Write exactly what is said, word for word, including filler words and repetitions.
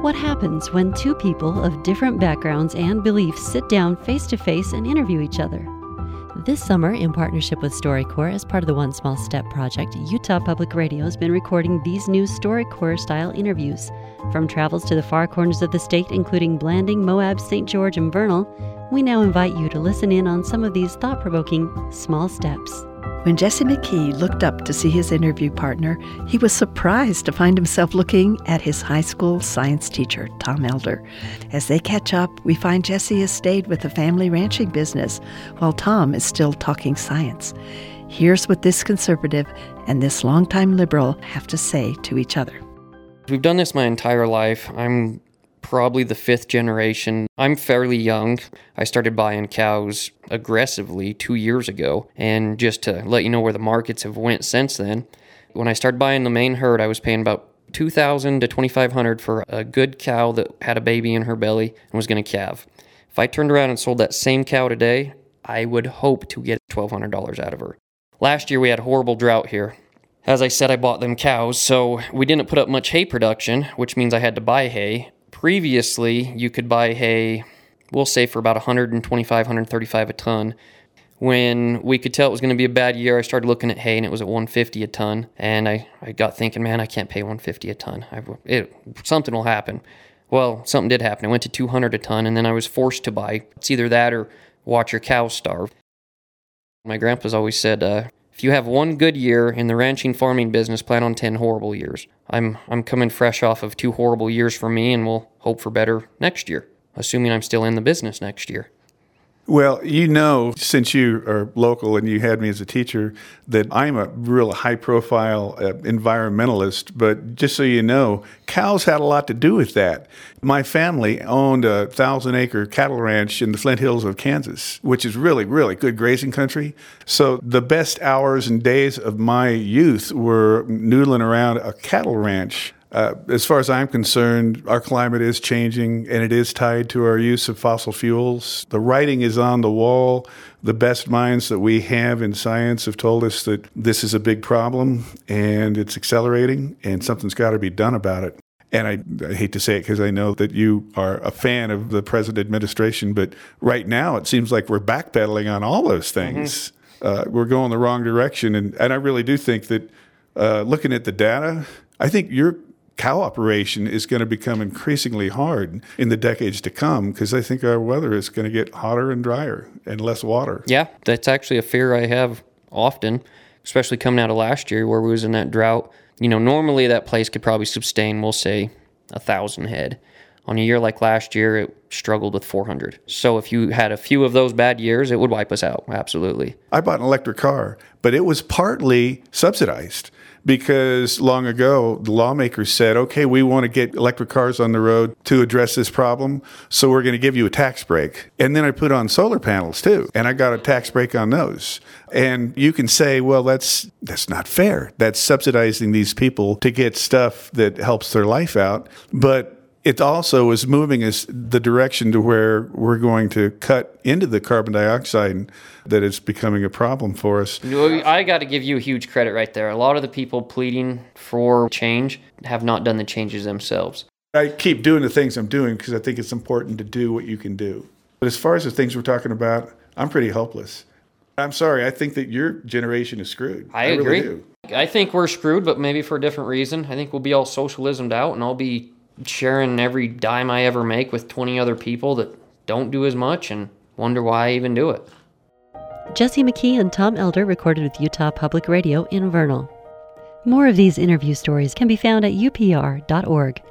What happens when two people of different backgrounds and beliefs sit down face to face and interview each other? This summer, in partnership with StoryCorps as part of the One Small Step project, Utah Public Radio has been recording these new StoryCorps-style interviews. From travels to the far corners of the state, including Blanding, Moab, Saint George, and Vernal, we now invite you to listen in on some of these thought-provoking small steps. When Jesse McKee looked up to see his interview partner, he was surprised to find himself looking at his high school science teacher, Tom Elder. As they catch up, we find Jesse has stayed with the family ranching business, while Tom is still talking science. Here's what this conservative and this longtime liberal have to say to each other. We've done this my entire life. I'm probably the fifth generation. I'm fairly young. I started buying cows aggressively two years ago. And just to let you know where the markets have went since then, when I started buying the main herd, I was paying about two thousand dollars to twenty-five hundred dollars for a good cow that had a baby in her belly and was going to calve. If I turned around and sold that same cow today, I would hope to get twelve hundred dollars out of her. Last year we had a horrible drought here. As I said, I bought them cows, so we didn't put up much hay production, which means I had to buy hay. Previously, you could buy hay, we'll say for about one twenty-five, one thirty-five a ton. When we could tell it was going to be a bad year, I started looking at hay and it was at one fifty a ton. And I, I got thinking, man, I can't pay one fifty a ton. I, it, something will happen. Well, something did happen. It went to two hundred a ton, and then I was forced to buy. It's either that or watch your cows starve. My grandpa's always said, uh, if you have one good year in the ranching farming business, plan on ten horrible years. I'm I'm coming fresh off of two horrible years for me, and we'll hope for better next year, assuming I'm still in the business next year. Well, you know, since you are local and you had me as a teacher, that I'm a real high-profile uh, environmentalist. But just so you know, cows had a lot to do with that. My family owned a thousand-acre cattle ranch in the Flint Hills of Kansas, which is really, really good grazing country. So the best hours and days of my youth were noodling around a cattle ranch. Uh, as far as I'm concerned, our climate is changing, and it is tied to our use of fossil fuels. The writing is on the wall. The best minds that we have in science have told us that this is a big problem, and it's accelerating, and something's got to be done about it. And I, I hate to say it because I know that you are a fan of the present administration, but right now it seems like we're backpedaling on all those things. Mm-hmm. Uh, we're going the wrong direction, and, and I really do think that uh, looking at the data, I think you're cow operation is going to become increasingly hard in the decades to come because I think our weather is going to get hotter and drier and less water. Yeah, that's actually a fear I have often, especially coming out of last year where we was in that drought. You know, normally that place could probably sustain, we'll say, a thousand head. On a year like last year, it struggled with four hundred. So if you had a few of those bad years, it would wipe us out, absolutely. I bought an electric car, but it was partly subsidized. Because long ago, the lawmakers said, okay, we want to get electric cars on the road to address this problem, so we're going to give you a tax break. And then I put on solar panels, too, and I got a tax break on those. And you can say, well, that's that's not fair. That's subsidizing these people to get stuff that helps their life out. But it also is moving us the direction to where we're going to cut into the carbon dioxide that is becoming a problem for us. I got to give you a huge credit right there. A lot of the people pleading for change have not done the changes themselves. I keep doing the things I'm doing because I think it's important to do what you can do. But as far as the things we're talking about, I'm pretty hopeless. I'm sorry. I think that your generation is screwed. I, I agree. Really do. I think we're screwed, but maybe for a different reason. I think we'll be all socialismed out, and I'll be sharing every dime I ever make with twenty other people that don't do as much and wonder why I even do it. Jesse McKee and Tom Elder recorded with Utah Public Radio in Vernal. More of these interview stories can be found at U P R dot org.